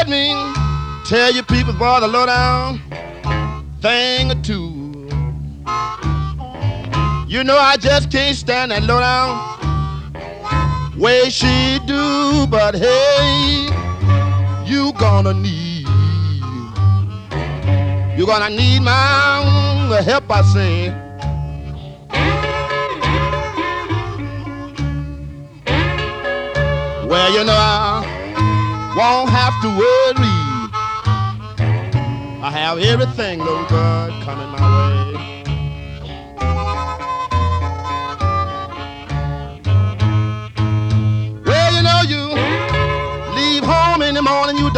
let me tell you people, boy, the lowdown thing or two. You know I just can't stand that lowdown way she do, but hey, you're gonna need my help, I say. Well, you know I won't have to worry. I have everything, little God, coming my way. Well, you know you leave home in the morning, you